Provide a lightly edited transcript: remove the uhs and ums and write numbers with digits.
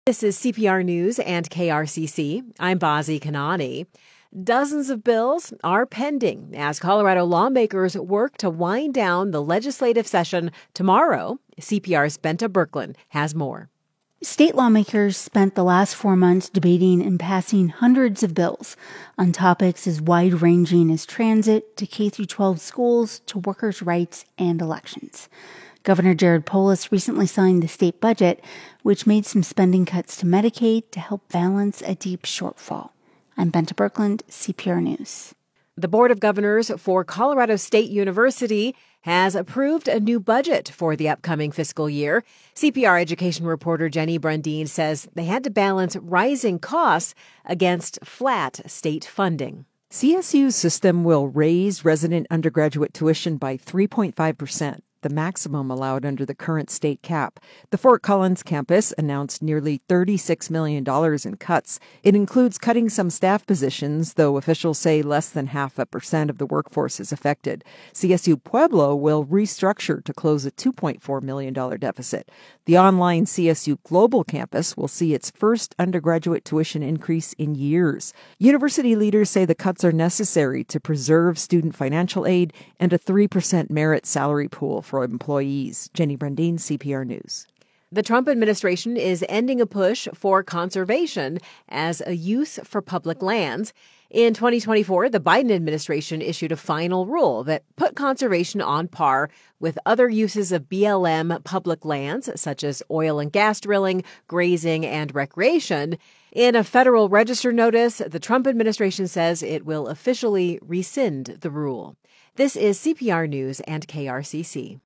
This is CPR News and KRCC. I'm Bazi Kanani. Dozens of bills are pending as Colorado lawmakers work to wind down the legislative session tomorrow. CPR's Benta Birkeland has more. State lawmakers spent the last 4 months debating and passing hundreds of bills on topics as wide-ranging as transit to K-12 schools to workers' rights and elections. Governor Jared Polis recently signed the state budget, which made some spending cuts to Medicaid to help balance a deep shortfall. I'm Benta Birkeland, CPR News. The Board of Governors for Colorado State University has approved a new budget for the upcoming fiscal year. CPR education reporter Jenny Brundin says they had to balance rising costs against flat state funding. CSU's system will raise resident undergraduate tuition by 3.5%. The maximum allowed under the current state cap. The Fort Collins campus announced nearly $36 million in cuts. It includes cutting some staff positions, though officials say less than 0.5% of the workforce is affected. CSU Pueblo will restructure to close a $2.4 million deficit. The online CSU Global campus will see its first undergraduate tuition increase in years. University leaders say the cuts are necessary to preserve student financial aid and a 3% merit salary pool for employees. Jenny Brundin, CPR News. The Trump administration is ending a push for conservation as a use for public lands. In 2024, the Biden administration issued a final rule that put conservation on par with other uses of BLM public lands, such as oil and gas drilling, grazing, and recreation. In a Federal Register notice, the Trump administration says it will officially rescind the rule. This is CPR News and KRCC.